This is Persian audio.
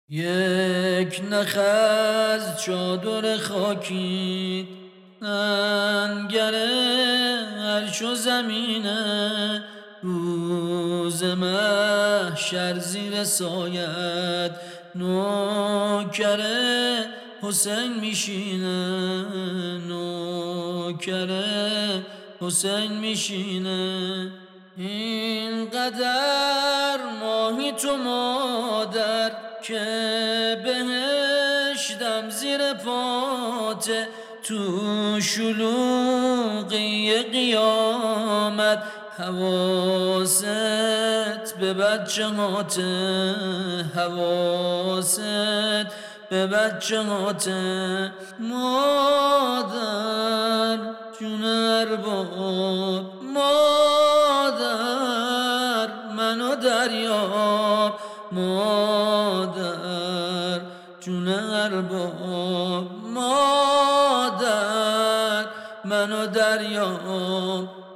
یک نخ از چادر خاکی انگر عرش و زمینه، روز محشر زیر سایت نوکر حسین میشینه، نوکر حسین میشینه. اینقدر ماهی تو مادر که بهشتم زیر پاته، تو شلوغی قیامت حواست به بچه هاته، حواست به بچه هاته. مادر جون ارباب، مادر منو دریاب، مادر جون ارباب، مادر منو دریاب.